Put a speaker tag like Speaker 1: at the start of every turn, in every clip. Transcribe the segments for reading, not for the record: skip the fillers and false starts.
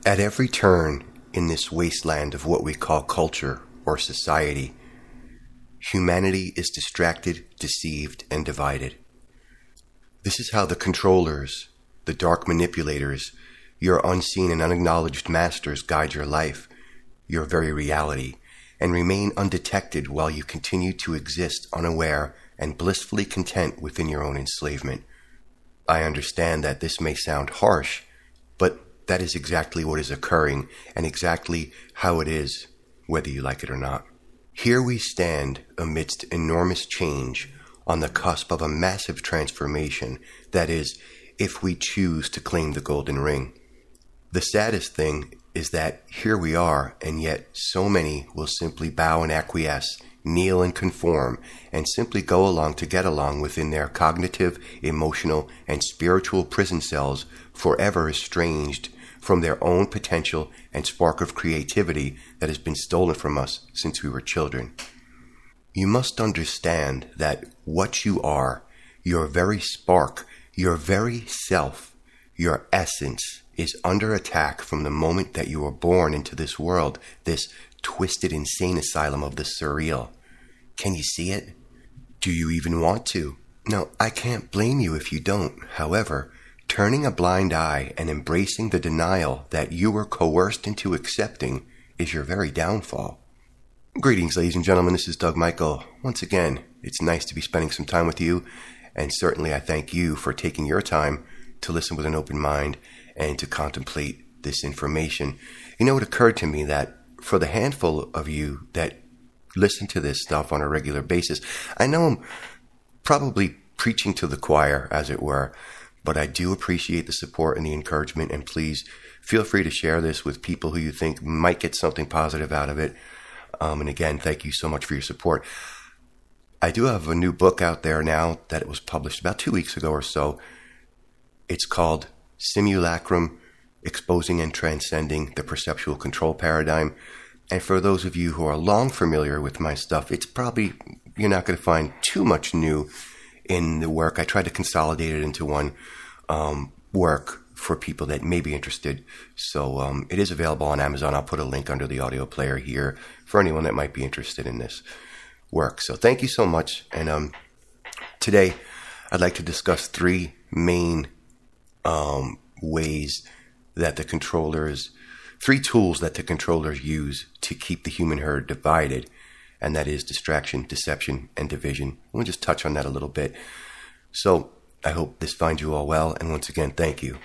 Speaker 1: At every turn in this wasteland of what we call culture or society, humanity is distracted, deceived, and divided. This is how the controllers, the dark manipulators, your unseen and unacknowledged masters guide your life, your very reality, and remain undetected while you continue to exist unaware and blissfully content within your own enslavement. I understand that this may sound harsh, but that is exactly what is occurring and exactly how it is, whether you like it or not. Here we stand amidst enormous change on the cusp of a massive transformation, that is, if we choose to claim the golden ring. The saddest thing is that here we are, and yet so many will simply bow and acquiesce, kneel and conform, and simply go along to get along within their cognitive, emotional, and spiritual prison cells, forever estranged from their own potential and spark of creativity that has been stolen from us since we were children. You must understand that what you are, your very spark, your very self, your essence, is under attack from the moment that you were born into this world, this twisted, insane asylum of the surreal. Can you see it? Do you even want to? No, I can't blame you if you don't. However, turning a blind eye and embracing the denial that you were coerced into accepting is your very downfall. Greetings, ladies and gentlemen. This is Doug Michael. Once again, it's nice to be spending some time with you, and certainly I thank you for taking your time to listen with an open mind and to contemplate this information. You know, it occurred to me that for the handful of you that listen to this stuff on a regular basis, I know I'm probably preaching to the choir, as it were, but I do appreciate the support and the encouragement, and please feel free to share this with people who you think might get something positive out of it. And again, thank you so much for your support. I do have a new book out there now that it was published about 2 weeks ago or so. It's called Simulacrum: Exposing and Transcending the Perceptual Control Paradigm. And for those of you who are long familiar with my stuff, it's probably, you're not going to find too much new in the work. I tried to consolidate it into one work for people that may be interested. So it is available on Amazon. I'll put a link under the audio player here for anyone that might be interested in this work. So thank you so much. And today I'd like to discuss three main ways that the controllers, three tools that the controllers use to keep the human herd divided, and that is distraction, deception, and division. We'll just touch on that a little bit. So I hope this finds you all well, and once again, thank you.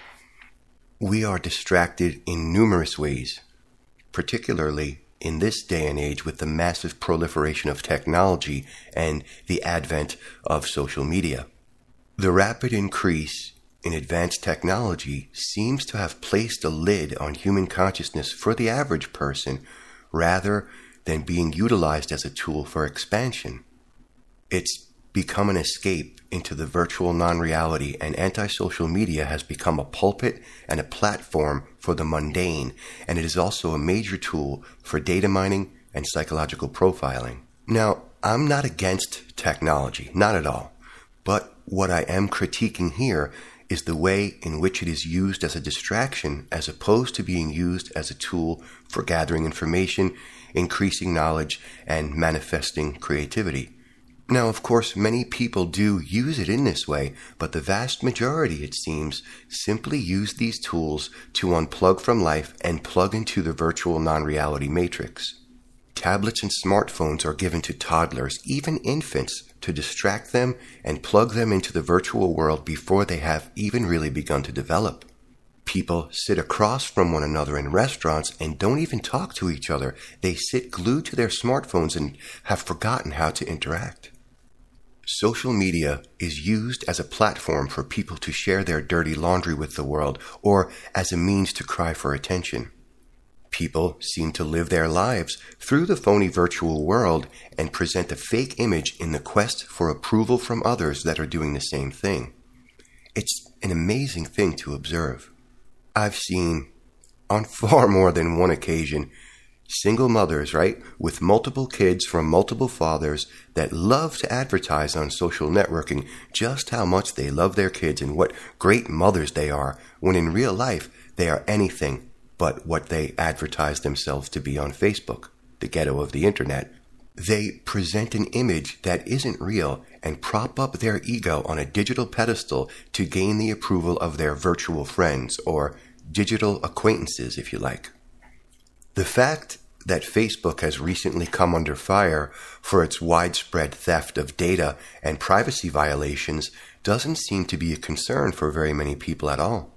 Speaker 1: We are distracted in numerous ways, particularly in this day and age with the massive proliferation of technology and the advent of social media. The rapid increase in advanced technology seems to have placed a lid on human consciousness for the average person rather than being utilized as a tool for expansion. It's become an escape into the virtual non-reality, and anti-social media has become a pulpit and a platform for the mundane, and it is also a major tool for data mining and psychological profiling. Now, I'm not against technology, not at all, but what I am critiquing here is the way in which it is used as a distraction as opposed to being used as a tool for gathering information, increasing knowledge, and manifesting creativity. Now, of course, many people do use it in this way, but the vast majority, it seems, simply use these tools to unplug from life and plug into the virtual non-reality matrix. Tablets and smartphones are given to toddlers, even infants, to distract them and plug them into the virtual world before they have even really begun to develop. People sit across from one another in restaurants and don't even talk to each other. They sit glued to their smartphones and have forgotten how to interact. Social media is used as a platform for people to share their dirty laundry with the world, or as a means to cry for attention. People seem to live their lives through the phony virtual world and present a fake image in the quest for approval from others that are doing the same thing. It's an amazing thing to observe. I've seen, on far more than one occasion, single mothers, right, with multiple kids from multiple fathers that love to advertise on social networking just how much they love their kids and what great mothers they are, when in real life they are anything but what they advertise themselves to be on Facebook, the ghetto of the internet. They present an image that isn't real and prop up their ego on a digital pedestal to gain the approval of their virtual friends, or digital acquaintances, if you like. The fact that Facebook has recently come under fire for its widespread theft of data and privacy violations doesn't seem to be a concern for very many people at all.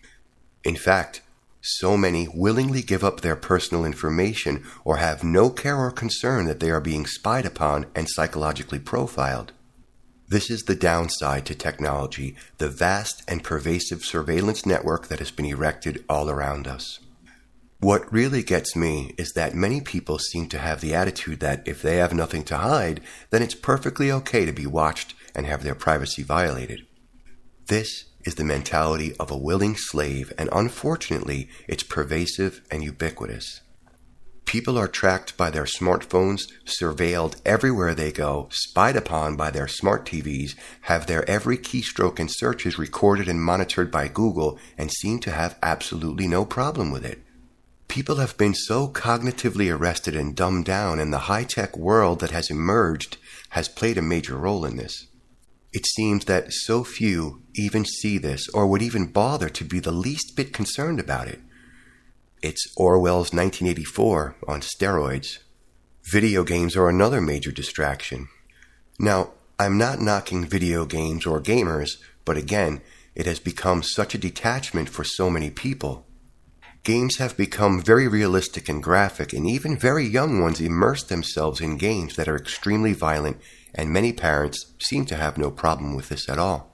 Speaker 1: In fact, so many willingly give up their personal information or have no care or concern that they are being spied upon and psychologically profiled. This is the downside to technology, the vast and pervasive surveillance network that has been erected all around us. What really gets me is that many people seem to have the attitude that if they have nothing to hide, then it's perfectly okay to be watched and have their privacy violated. This is the mentality of a willing slave, and unfortunately, it's pervasive and ubiquitous. People are tracked by their smartphones, surveilled everywhere they go, spied upon by their smart TVs, have their every keystroke and searches recorded and monitored by Google, and seem to have absolutely no problem with it. People have been so cognitively arrested and dumbed down, and the high-tech world that has emerged has played a major role in this. It seems that so few even see this or would even bother to be the least bit concerned about it. It's Orwell's 1984 on steroids. Video games are another major distraction. Now, I'm not knocking video games or gamers, but again, it has become such a detachment for so many people. Games have become very realistic and graphic, and even very young ones immerse themselves in games that are extremely violent, and many parents seem to have no problem with this at all.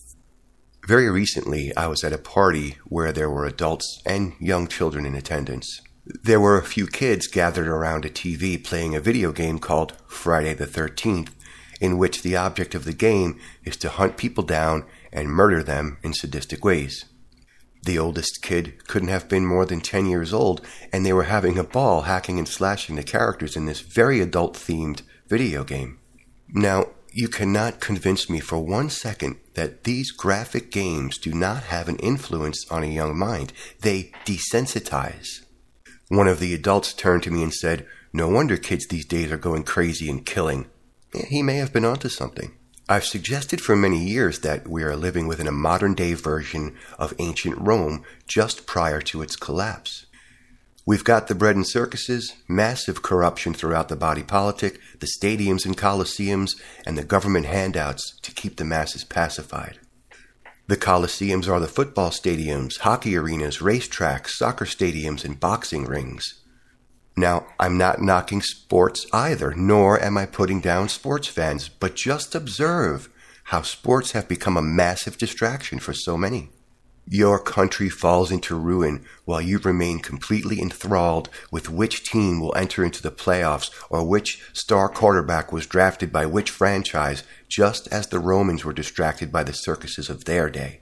Speaker 1: Very recently, I was at a party where there were adults and young children in attendance. There were a few kids gathered around a TV playing a video game called Friday the 13th, in which the object of the game is to hunt people down and murder them in sadistic ways. The oldest kid couldn't have been more than 10 years old, and they were having a ball hacking and slashing the characters in this very adult-themed video game. Now, you cannot convince me for 1 second that these graphic games do not have an influence on a young mind. They desensitize. One of the adults turned to me and said, "No wonder kids these days are going crazy and killing." He may have been onto something. I've suggested for many years that we are living within a modern-day version of ancient Rome just prior to its collapse. We've got the bread and circuses, massive corruption throughout the body politic, the stadiums and coliseums, and the government handouts to keep the masses pacified. The coliseums are the football stadiums, hockey arenas, racetracks, soccer stadiums, and boxing rings. Now, I'm not knocking sports either, nor am I putting down sports fans, but just observe how sports have become a massive distraction for so many. Your country falls into ruin while you remain completely enthralled with which team will enter into the playoffs or which star quarterback was drafted by which franchise, just as the Romans were distracted by the circuses of their day.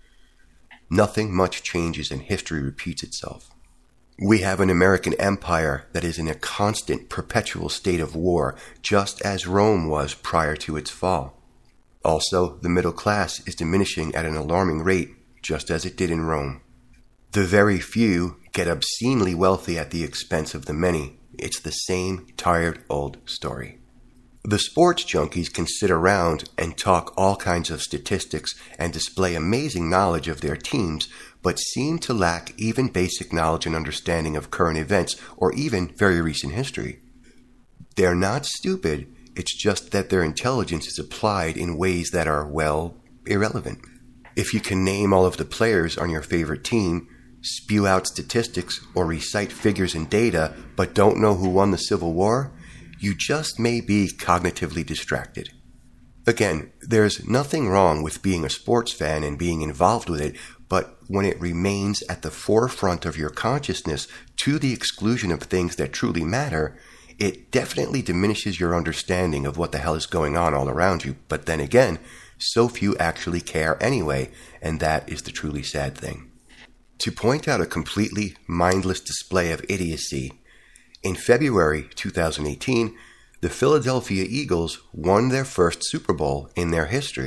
Speaker 1: Nothing much changes and history repeats itself. We have an American empire that is in a constant, perpetual state of war, just as Rome was prior to its fall. Also, the middle class is diminishing at an alarming rate, just as it did in Rome. The very few get obscenely wealthy at the expense of the many. It's the same tired old story. The sports junkies can sit around and talk all kinds of statistics and display amazing knowledge of their teams, but seem to lack even basic knowledge and understanding of current events or even very recent history. They're not stupid, it's just that their intelligence is applied in ways that are, well, irrelevant. If you can name all of the players on your favorite team, spew out statistics, or recite figures and data, but don't know who won the Civil War, you just may be cognitively distracted. Again, there's nothing wrong with being a sports fan and being involved with it, but when it remains at the forefront of your consciousness to the exclusion of things that truly matter, it definitely diminishes your understanding of what the hell is going on all around you. But then again, so few actually care anyway, and that is the truly sad thing. To point out a completely mindless display of idiocy, in February 2018, the Philadelphia Eagles won their first Super Bowl in their history.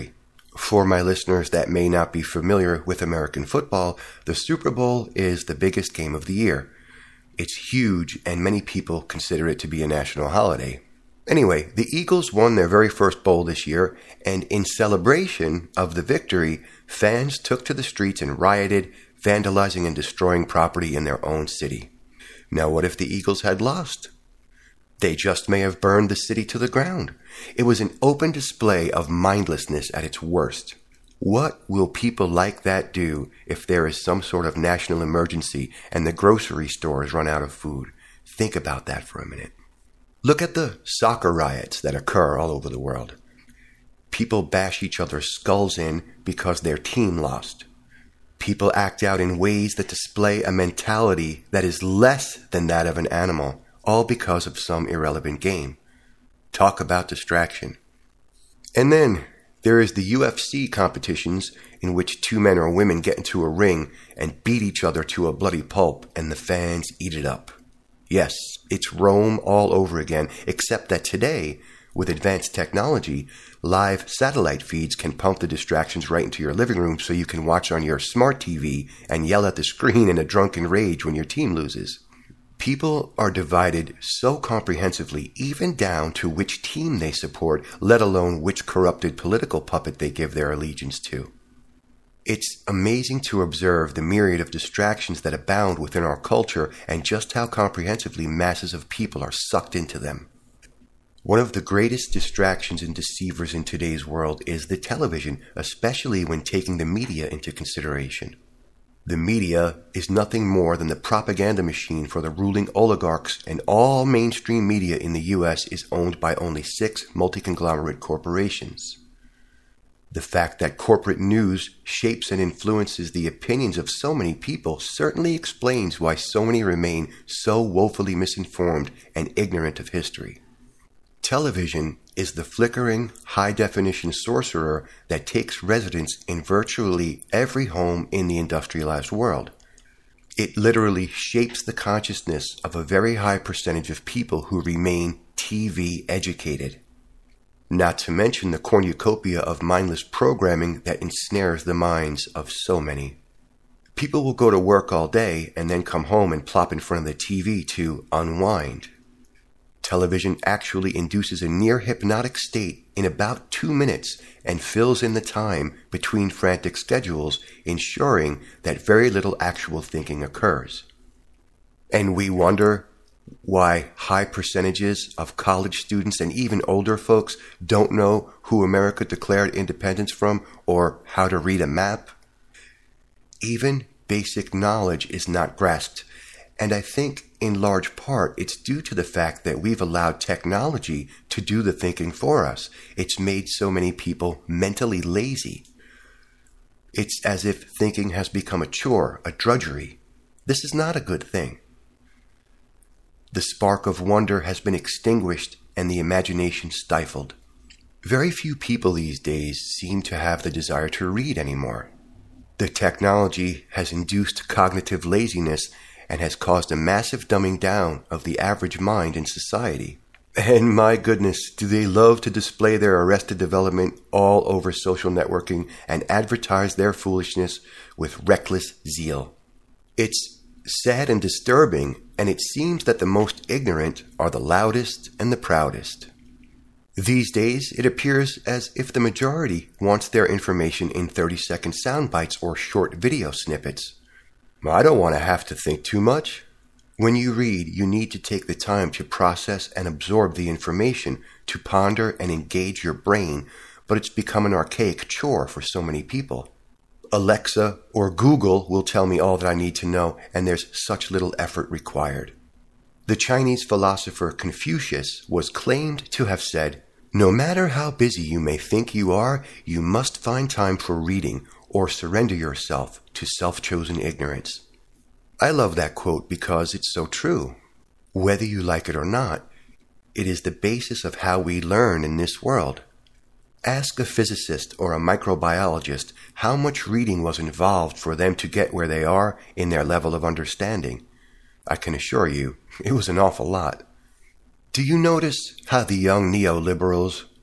Speaker 1: For my listeners that may not be familiar with American football, the Super Bowl is the biggest game of the year. It's huge, and many people consider it to be a national holiday. Anyway, the Eagles won their very first bowl this year, and in celebration of the victory, fans took to the streets and rioted, vandalizing and destroying property in their own city. Now, what if the Eagles had lost? They just may have burned the city to the ground. It was an open display of mindlessness at its worst. What will people like that do if there is some sort of national emergency and the grocery stores run out of food? Think about that for a minute. Look at the soccer riots that occur all over the world. People bash each other's skulls in because their team lost. People act out in ways that display a mentality that is less than that of an animal, all because of some irrelevant game. Talk about distraction. And then there is the UFC competitions in which two men or women get into a ring and beat each other to a bloody pulp, and the fans eat it up. Yes, it's Rome all over again, except that today, with advanced technology, live satellite feeds can pump the distractions right into your living room so you can watch on your smart TV and yell at the screen in a drunken rage when your team loses. People are divided so comprehensively, even down to which team they support, let alone which corrupted political puppet they give their allegiance to. It's amazing to observe the myriad of distractions that abound within our culture and just how comprehensively masses of people are sucked into them. One of the greatest distractions and deceivers in today's world is the television, especially when taking the media into consideration. The media is nothing more than the propaganda machine for the ruling oligarchs, and all mainstream media in the U.S. is owned by only 6 multi-conglomerate corporations. The fact that corporate news shapes and influences the opinions of so many people certainly explains why so many remain so woefully misinformed and ignorant of history. Television is the flickering, high-definition sorcerer that takes residence in virtually every home in the industrialized world. It literally shapes the consciousness of a very high percentage of people who remain TV educated. Not to mention the cornucopia of mindless programming that ensnares the minds of so many. People will go to work all day and then come home and plop in front of the TV to unwind. Television actually induces a near hypnotic state in about 2 minutes and fills in the time between frantic schedules, ensuring that very little actual thinking occurs. And we wonder why high percentages of college students and even older folks don't know who America declared independence from or how to read a map. Even basic knowledge is not grasped, and I think in large part it's due to the fact that we've allowed technology to do the thinking for us. It's made so many people mentally lazy. It's as if thinking has become a chore, a drudgery. This is not a good thing. The spark of wonder has been extinguished and the imagination stifled. Very few people these days seem to have the desire to read anymore. The technology has induced cognitive laziness and has caused a massive dumbing down of the average mind in society. And my goodness, do they love to display their arrested development all over social networking and advertise their foolishness with reckless zeal. It's sad and disturbing, and it seems that the most ignorant are the loudest and the proudest. These days, it appears as if the majority wants their information in 30-second sound bites or short video snippets. I don't want to have to think too much. When you read, you need to take the time to process and absorb the information, to ponder and engage your brain, but it's become an archaic chore for so many people. Alexa or Google will tell me all that I need to know, and there's such little effort required. The Chinese philosopher Confucius was claimed to have said, "No matter how busy you may think you are, you must find time for reading, or surrender yourself to self-chosen ignorance." I love that quote because it's so true. Whether you like it or not, it is the basis of how we learn in this world. Ask a physicist or a microbiologist how much reading was involved for them to get where they are in their level of understanding. I can assure you, it was an awful lot. Do you notice how the young neoliberals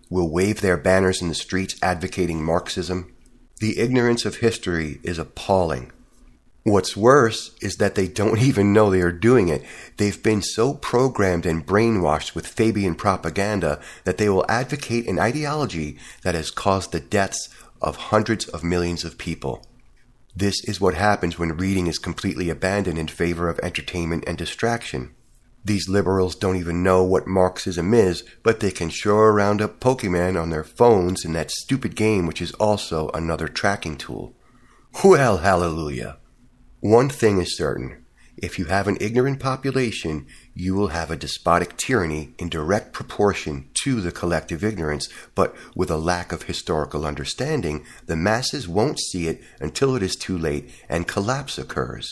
Speaker 1: will wave their banners in the streets advocating Marxism. The ignorance of history is appalling. What's worse is that they don't even know they are doing it. They've been so programmed and brainwashed with Fabian propaganda that they will advocate an ideology that has caused the deaths of hundreds of millions of people. This is what happens when reading is completely abandoned in favor of entertainment and distraction. These liberals don't even know what Marxism is, but they can sure round up Pokemon on their phones in that stupid game, which is also another tracking tool. Well, hallelujah. One thing is certain. If you have an ignorant population, you will have a despotic tyranny in direct proportion to the collective ignorance, but with a lack of historical understanding, the masses won't see it until it is too late and collapse occurs.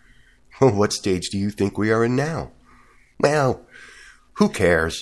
Speaker 1: What stage do you think we are in now? Well, who cares?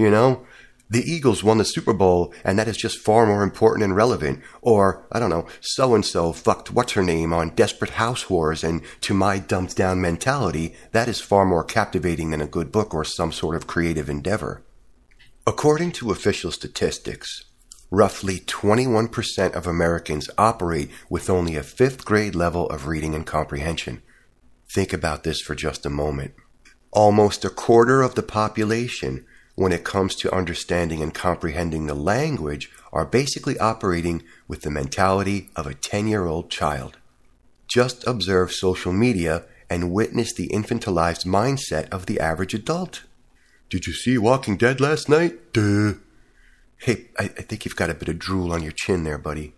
Speaker 1: The Eagles won the Super Bowl, and that is just far more important and relevant. Or, I don't know, so-and-so fucked what's-her-name on Desperate Housewives, and to my dumped-down mentality, that is far more captivating than a good book or some sort of creative endeavor. According to official statistics, roughly 21% of Americans operate with only a 5th grade level of reading and comprehension. Think about this for just a moment. Almost a quarter of the population, when it comes to understanding and comprehending the language, are basically operating with the mentality of a 10-year-old child. Just observe social media and witness the infantilized mindset of the average adult. Did you see Walking Dead last night? Duh. Hey, I think you've got a bit of drool on your chin there, buddy.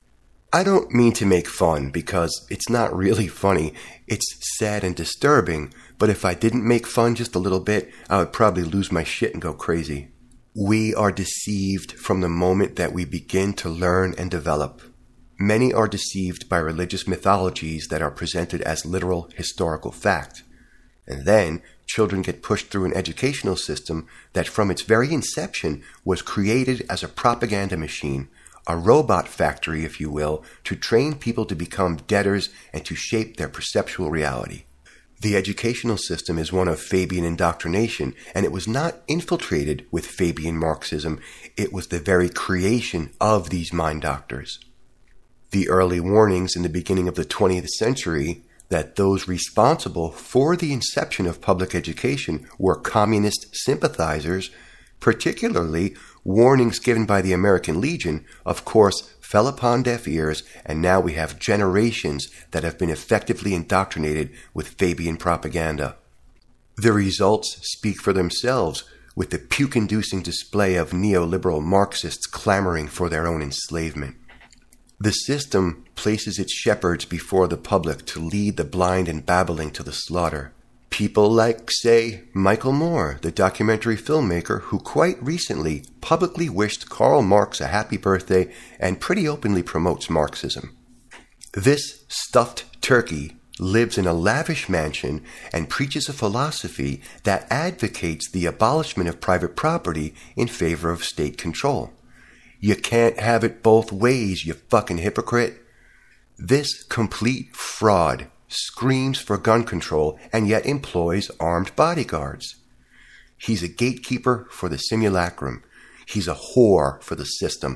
Speaker 1: I don't mean to make fun, because it's not really funny. It's sad and disturbing, but if I didn't make fun just a little bit, I would probably lose my shit and go crazy. We are deceived from the moment that we begin to learn and develop. Many are deceived by religious mythologies that are presented as literal historical fact. And then children get pushed through an educational system that from its very inception was created as a propaganda machine, a robot factory, if you will, to train people to become debtors and to shape their perceptual reality. The educational system is one of Fabian indoctrination, and it was not infiltrated with Fabian Marxism. It was the very creation of these mind doctors. The early warnings in the beginning of the 20th century that those responsible for the inception of public education were communist sympathizers, particularly warnings given by the American Legion, of course, fell upon deaf ears, and now we have generations that have been effectively indoctrinated with Fabian propaganda. The results speak for themselves, with the puke-inducing display of neoliberal Marxists clamoring for their own enslavement. The system places its shepherds before the public to lead the blind and babbling to the slaughter. People like, say, Michael Moore, the documentary filmmaker who quite recently publicly wished Karl Marx a happy birthday and pretty openly promotes Marxism. This stuffed turkey lives in a lavish mansion and preaches a philosophy that advocates the abolishment of private property in favor of state control. You can't have it both ways, you fucking hypocrite. This complete fraud screams for gun control and yet employs armed bodyguards. He's a gatekeeper for the simulacrum. He's a whore for the system.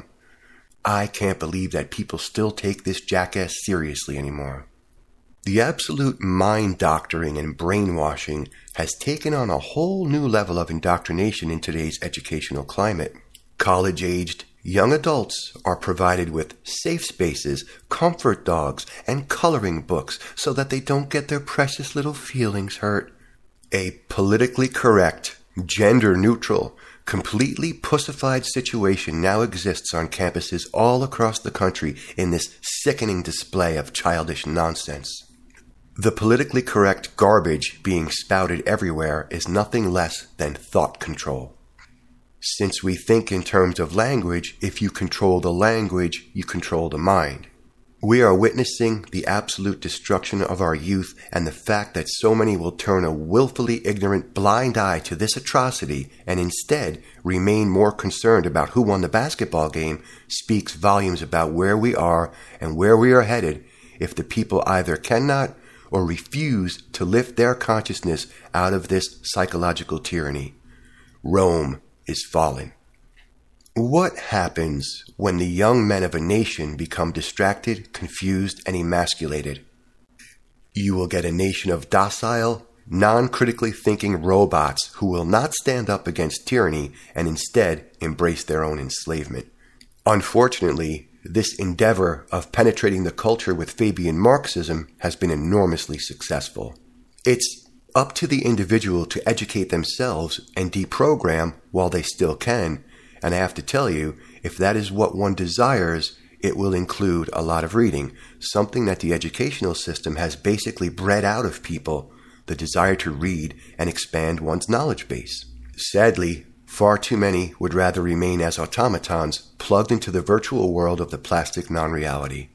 Speaker 1: I can't believe that people still take this jackass seriously anymore. The absolute mind doctoring and brainwashing has taken on a whole new level of indoctrination in today's educational climate. College-aged young adults are provided with safe spaces, comfort dogs, and coloring books so that they don't get their precious little feelings hurt. A politically correct, gender-neutral, completely pussified situation now exists on campuses all across the country in this sickening display of childish nonsense. The politically correct garbage being spouted everywhere is nothing less than thought control. Since we think in terms of language, if you control the language, you control the mind. We are witnessing the absolute destruction of our youth, and the fact that so many will turn a willfully ignorant blind eye to this atrocity and instead remain more concerned about who won the basketball game speaks volumes about where we are and where we are headed if the people either cannot or refuse to lift their consciousness out of this psychological tyranny. Rome is fallen. What happens when the young men of a nation become distracted, confused, and emasculated? You will get a nation of docile, non-critically thinking robots who will not stand up against tyranny and instead embrace their own enslavement. Unfortunately, this endeavor of penetrating the culture with Fabian Marxism has been enormously successful. It's up to the individual to educate themselves and deprogram while they still can, and I have to tell you, if that is what one desires, it will include a lot of reading, something that the educational system has basically bred out of people, the desire to read and expand one's knowledge base. Sadly, far too many would rather remain as automatons plugged into the virtual world of the plastic non-reality.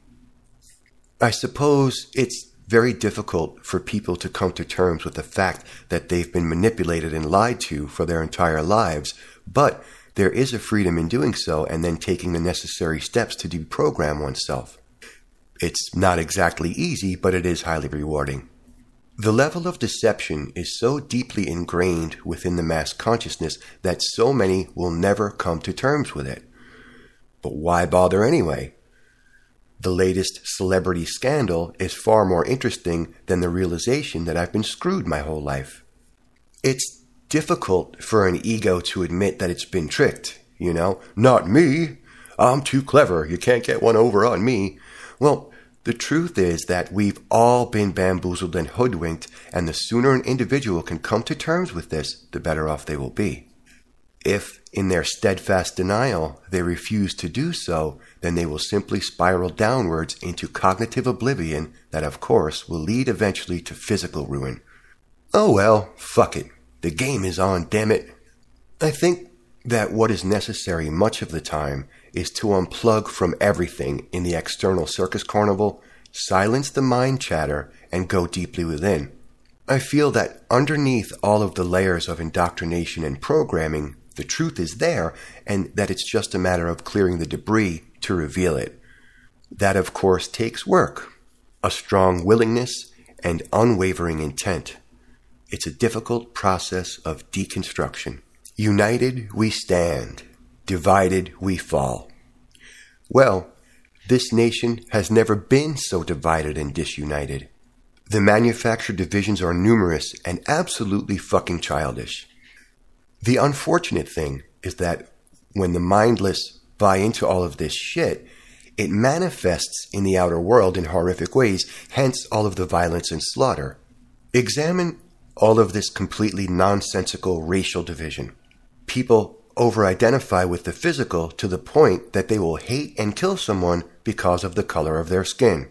Speaker 1: I suppose it's very difficult for people to come to terms with the fact that they've been manipulated and lied to for their entire lives, but there is a freedom in doing so and then taking the necessary steps to deprogram oneself. It's not exactly easy, but it is highly rewarding. The level of deception is so deeply ingrained within the mass consciousness that so many will never come to terms with it. But why bother anyway? The latest celebrity scandal is far more interesting than the realization that I've been screwed my whole life. It's difficult for an ego to admit that it's been tricked, you know? Not me! I'm too clever, you can't get one over on me. Well, the truth is that we've all been bamboozled and hoodwinked, and the sooner an individual can come to terms with this, the better off they will be. If, in their steadfast denial, they refuse to do so, then they will simply spiral downwards into cognitive oblivion that, of course, will lead eventually to physical ruin. Oh well, fuck it. The game is on, damn it. I think that what is necessary much of the time is to unplug from everything in the external circus carnival, silence the mind chatter, and go deeply within. I feel that underneath all of the layers of indoctrination and programming, the truth is there, and that it's just a matter of clearing the debris to reveal it. That, of course, takes work, a strong willingness, and unwavering intent. It's a difficult process of deconstruction. United we stand, divided we fall. Well, this nation has never been so divided and disunited. The manufactured divisions are numerous and absolutely fucking childish. The unfortunate thing is that when the mindless buy into all of this shit, it manifests in the outer world in horrific ways, hence all of the violence and slaughter. Examine all of this completely nonsensical racial division. People over-identify with the physical to the point that they will hate and kill someone because of the color of their skin.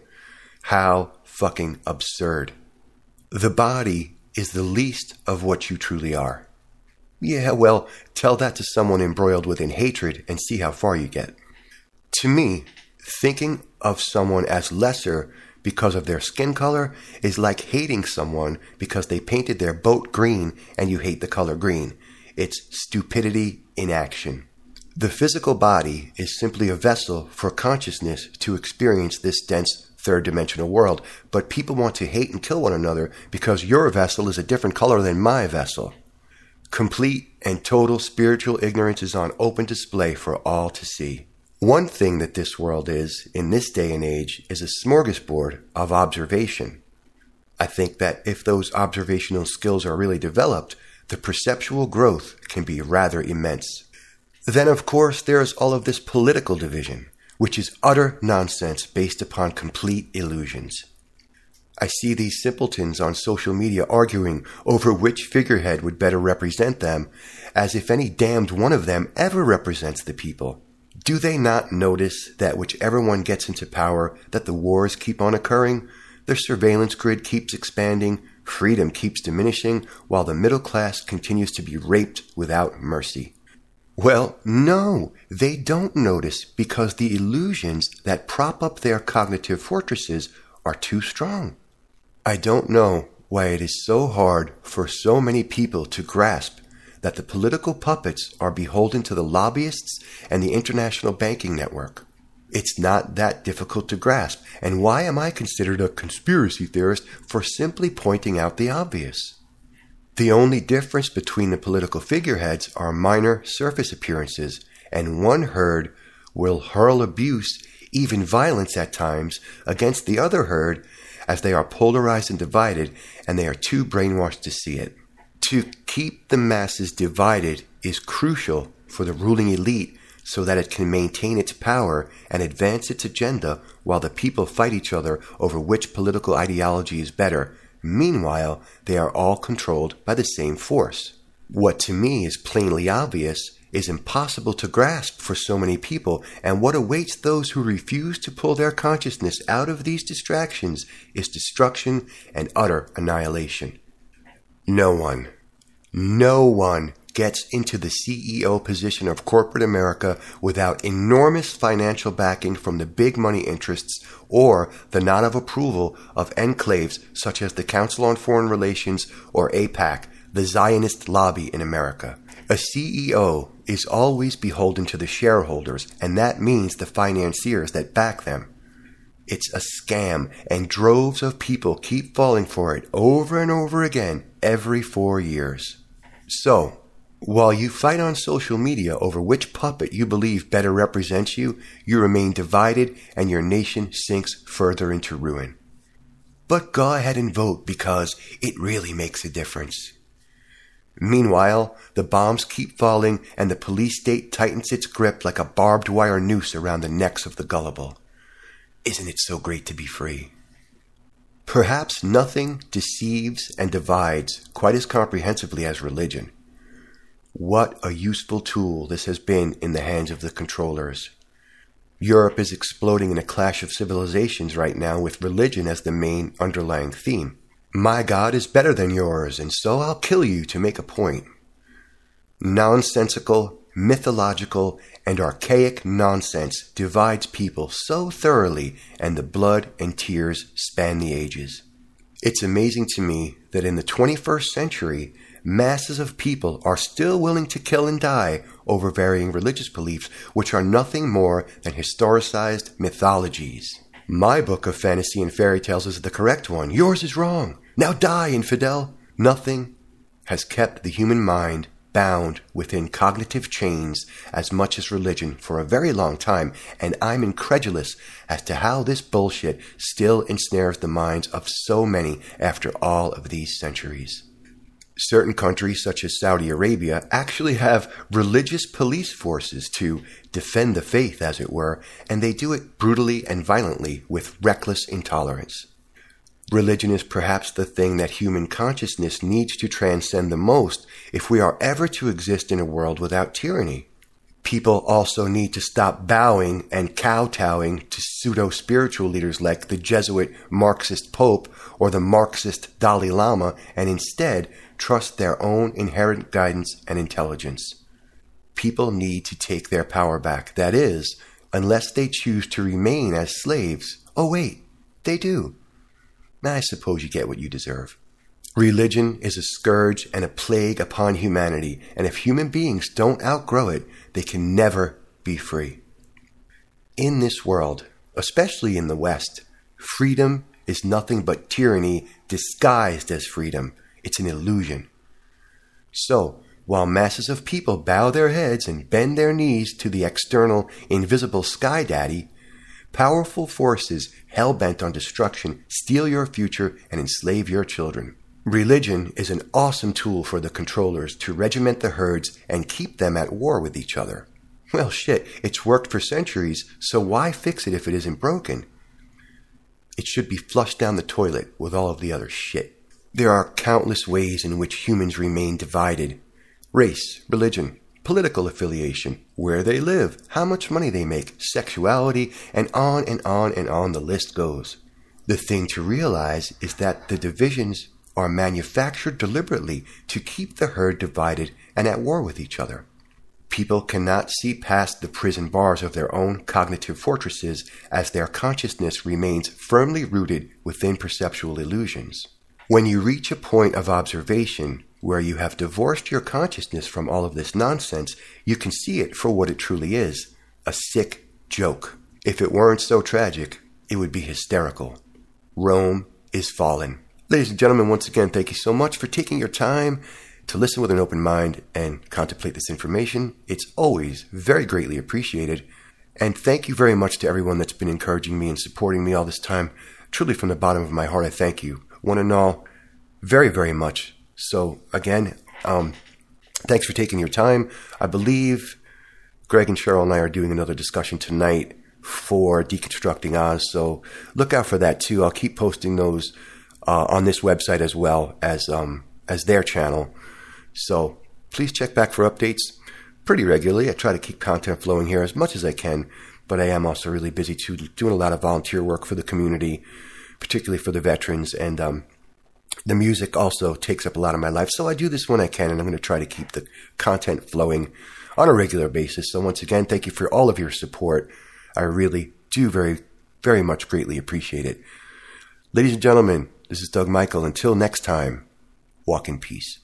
Speaker 1: How fucking absurd. The body is the least of what you truly are. Yeah, well, tell that to someone embroiled within hatred and see how far you get. To me, thinking of someone as lesser because of their skin color is like hating someone because they painted their boat green and you hate the color green. It's stupidity in action. The physical body is simply a vessel for consciousness to experience this dense third-dimensional world, but people want to hate and kill one another because your vessel is a different color than my vessel. Complete and total spiritual ignorance is on open display for all to see. One thing that this world is, in this day and age, is a smorgasbord of observation. I think that if those observational skills are really developed, the perceptual growth can be rather immense. Then, of course, there is all of this political division, which is utter nonsense based upon complete illusions. I see these simpletons on social media arguing over which figurehead would better represent them, as if any damned one of them ever represents the people. Do they not notice that whichever one gets into power, that the wars keep on occurring, the surveillance grid keeps expanding, freedom keeps diminishing, while the middle class continues to be raped without mercy? Well, no, they don't notice because the illusions that prop up their cognitive fortresses are too strong. I don't know why it is so hard for so many people to grasp that the political puppets are beholden to the lobbyists and the international banking network. It's not that difficult to grasp, and why am I considered a conspiracy theorist for simply pointing out the obvious? The only difference between the political figureheads are minor surface appearances, and one herd will hurl abuse, even violence at times, against the other herd as they are polarized and divided, and they are too brainwashed to see it. To keep the masses divided is crucial for the ruling elite so that it can maintain its power and advance its agenda while the people fight each other over which political ideology is better. Meanwhile, they are all controlled by the same force. What to me is plainly obvious is impossible to grasp for so many people, and what awaits those who refuse to pull their consciousness out of these distractions is destruction and utter annihilation. No one gets into the CEO position of corporate America without enormous financial backing from the big money interests or the nod of approval of enclaves such as the Council on Foreign Relations or AIPAC, the Zionist lobby in America. A CEO is always beholden to the shareholders, and that means the financiers that back them. It's a scam, and droves of people keep falling for it over and over again every 4 years. So, while you fight on social media over which puppet you believe better represents you, you remain divided and your nation sinks further into ruin. But go ahead and vote because it really makes a difference. Meanwhile, the bombs keep falling and the police state tightens its grip like a barbed wire noose around the necks of the gullible. Isn't it so great to be free? Perhaps nothing deceives and divides quite as comprehensively as religion. What a useful tool this has been in the hands of the controllers. Europe is exploding in a clash of civilizations right now with religion as the main underlying theme. My God is better than yours, and so I'll kill you to make a point. Nonsensical, mythological, and archaic nonsense divides people so thoroughly, and the blood and tears span the ages. It's amazing to me that in the 21st century, masses of people are still willing to kill and die over varying religious beliefs, which are nothing more than historicized mythologies. My book of fantasy and fairy tales is the correct one. Yours is wrong. Now die, infidel. Nothing has kept the human mind bound within cognitive chains as much as religion for a very long time, and I'm incredulous as to how this bullshit still ensnares the minds of so many after all of these centuries. Certain countries, such as Saudi Arabia, actually have religious police forces to defend the faith, as it were, and they do it brutally and violently with reckless intolerance. Religion is perhaps the thing that human consciousness needs to transcend the most if we are ever to exist in a world without tyranny. People also need to stop bowing and kowtowing to pseudo-spiritual leaders like the Jesuit Marxist Pope or the Marxist Dalai Lama, and instead trust their own inherent guidance and intelligence. People need to take their power back. That is, unless they choose to remain as slaves. Oh wait, they do. I suppose you get what you deserve. Religion is a scourge and a plague upon humanity, and if human beings don't outgrow it, they can never be free. In this world, especially in the West, freedom is nothing but tyranny disguised as freedom. It's an illusion. So, while masses of people bow their heads and bend their knees to the external, invisible sky daddy, powerful forces hell-bent on destruction steal your future and enslave your children. Religion is an awesome tool for the controllers to regiment the herds and keep them at war with each other. Well, shit, it's worked for centuries, so why fix it if it isn't broken? It should be flushed down the toilet with all of the other shit. There are countless ways in which humans remain divided. Race, religion, political affiliation, where they live, how much money they make, sexuality, and on and on and on the list goes. The thing to realize is that the divisions are manufactured deliberately to keep the herd divided and at war with each other. People cannot see past the prison bars of their own cognitive fortresses as their consciousness remains firmly rooted within perceptual illusions. When you reach a point of observation where you have divorced your consciousness from all of this nonsense, you can see it for what it truly is, a sick joke. If it weren't so tragic, it would be hysterical. Rome is fallen. Ladies and gentlemen, once again, thank you so much for taking your time to listen with an open mind and contemplate this information. It's always very greatly appreciated. And thank you very much to everyone that's been encouraging me and supporting me all this time. Truly, from the bottom of my heart, I thank you, one and all, very, very much. So again, thanks for taking your time. I believe Greg and Cheryl and I are doing another discussion tonight for Deconstructing Oz, so look out for that too. I'll keep posting those on this website as well as their channel. So please check back for updates pretty regularly. I try to keep content flowing here as much as I can, but I am also really busy too, doing a lot of volunteer work for the community, particularly for the veterans, and the music also takes up a lot of my life. So I do this when I can, and I'm going to try to keep the content flowing on a regular basis. So once again, thank you for all of your support. I really do very, very much greatly appreciate it. Ladies and gentlemen, this is Doug Michael. Until next time, walk in peace.